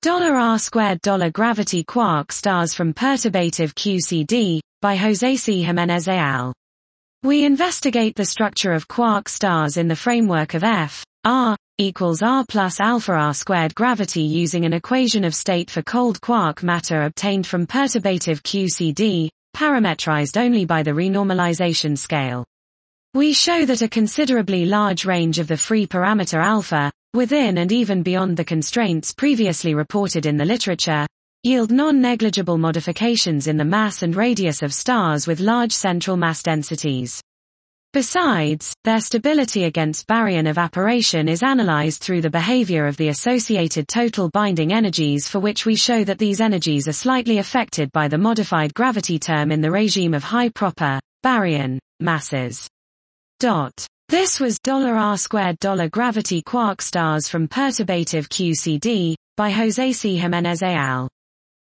$r² gravity quark stars from perturbative QCD, by José C. Jiménez et al. We investigate the structure of quark stars in the framework of F, R, equals R plus alpha R² gravity using an equation of state for cold quark matter obtained from perturbative QCD, parametrized only by the renormalization scale. We show that a considerably large range of the free parameter alpha, within and even beyond the constraints previously reported in the literature, yield non-negligible modifications in the mass and radius of stars with large central mass densities. Besides, their stability against baryon evaporation is analyzed through the behavior of the associated total binding energies, for which we show that these energies are slightly affected by the modified gravity term in the regime of high proper baryon masses. This was $r² gravity quark stars from perturbative QCD, by José C. Jiménez et al.